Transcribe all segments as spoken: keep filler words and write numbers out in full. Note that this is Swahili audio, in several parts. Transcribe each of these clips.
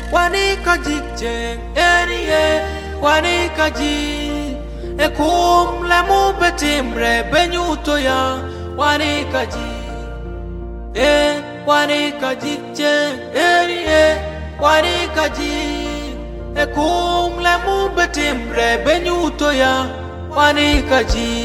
wanika jikje eni e wanika ji e kum le mu betimre benyuto ya wanika ji e wanika jikje eni e wanika ji e kum le mu betimre benyuto ya wanika ji.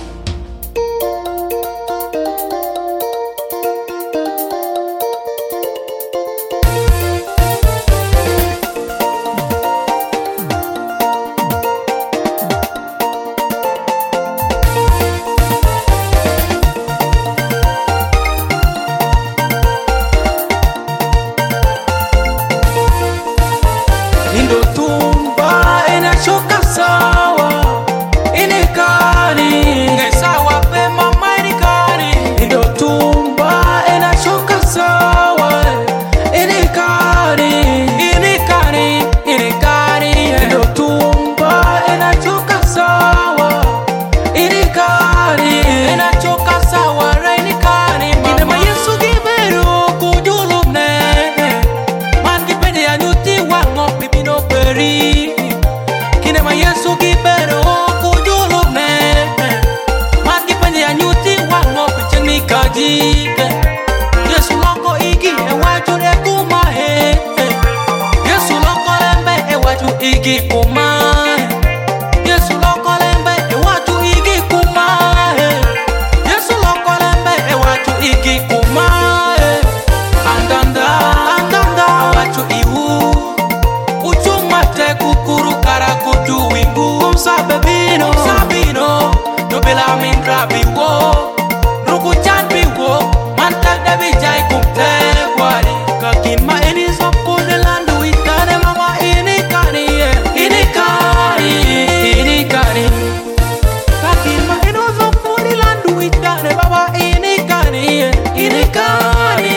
Indo tumba ina choka sawa ini kani ngai sawa pe mama ini kani. Indo tumba ina choka sawa ini kani ini kani ini kani. Indo tumba ina choka sawa ini kani ina choka sawa ini kani. Ina ma Yesu giberu kujulune man gipende ya nyuti wango pipino peri. Kine ma Yesu gibero kujulune man gipende ya nyuti wango picheni kajike. Yesu loko igi e waju e kuma he. Yesu loko lembe e waju igi kuma he. Yesu loko lembe e waju igi kuma he. Yesu loko lembe e waju igi kuma he. Andanda andanda waju iwu uchuma te kukuru kara kutu wingu sabebino sabino nobela mindra biwo ruku chan biwo manta dabi jai kumte gwari kakin ma eni sopo de landu itane mama ini kani ini kani ini kani kakin ma eno sopo de landu itane baba ini kani ini kani.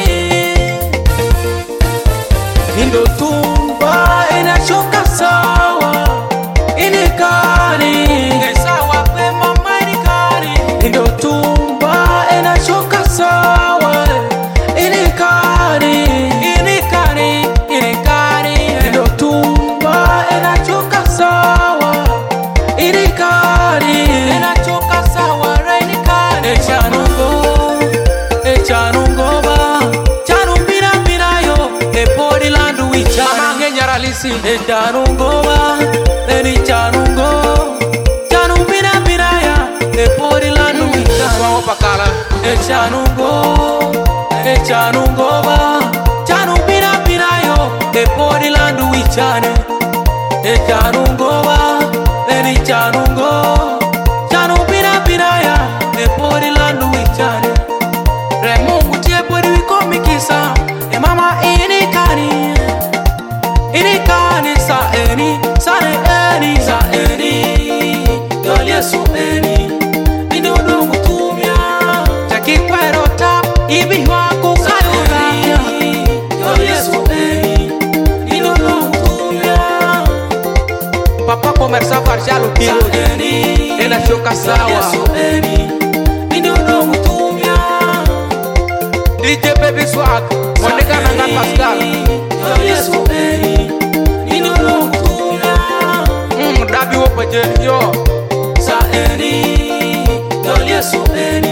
Indo tumba ina choka sawa ini kani ngai sawa pe mama ini kani. Indo tumba ina choka sawa ini kani ini kani ini kani. Indo tumba ina choka sawa ini kani ina choka sawa ini kani. E chanungo e chanungo ba chanumbira mbira yo e pori landu wicha mange nyaralisi. E chanungo ba eni chanungo chanumbira mbira ya e pori landu wicha swawo pakala. E chanungo e chanungo ba chanumbira mbira yo e pori landu wichane. E chanungo ba eni chanungo chanumbira mbira ya e pori landu wichane. Remungu tie pori wikomikisa e mama ini kani ini kani sa eni sa eni sa eni yol Yesu eni indo dongu tumia chaki kwero tap ibi wako kayuga yol Yesu eni indo dongu tumia papa comersa farjalo kilo eni ena choka sawa Yesu eni indo dongu tumia. D J Baby Swag Monica Nangan Pascal yol Yesu eni indo dongu tumia. Mm, dabi wo paje yo sa eni yol Yesu eni